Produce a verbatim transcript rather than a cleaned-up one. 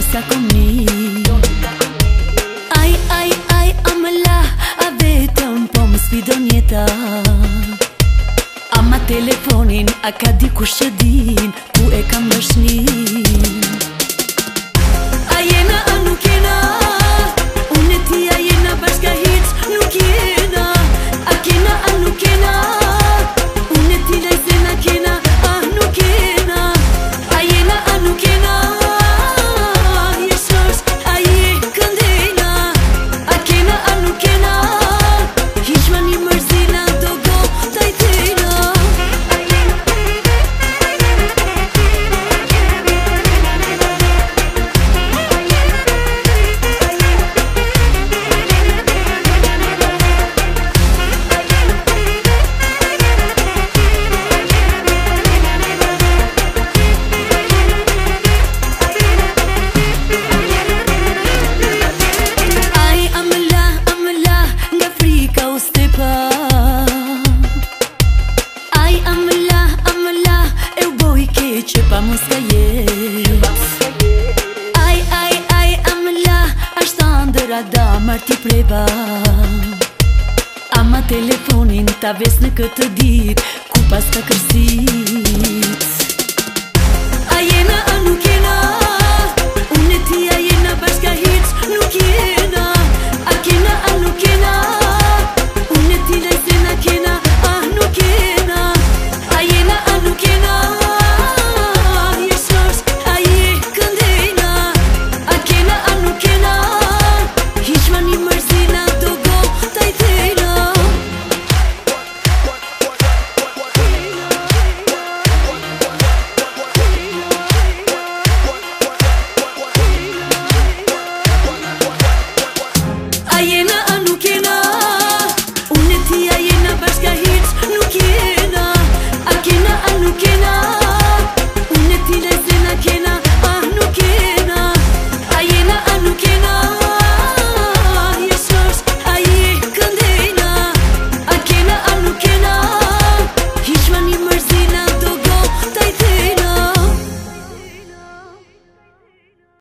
sta con me? Ai, ai, ai, amëla, a vetëm po më sfidon jeta. Ama telefonin, a ka dikush që din ku e kam dashnin? A jena, a nuk jena, unë e ti a jena bashka hiq nuk jena. A kena, a nuk kena, unë e ti lejse na kena, a nuk kena. A jena, a nuk jena, jeshosh, a je këndena. A kena, a nuk kena, hiq ma një mërzina do go tajtena. Që pa mos ka jet. Ai, ai, ai, amëla, ashtë andëra da marti preva. Ama telefonin ta ves në këtë dit, ku pas ka kërsit. A jena, a nuk jena,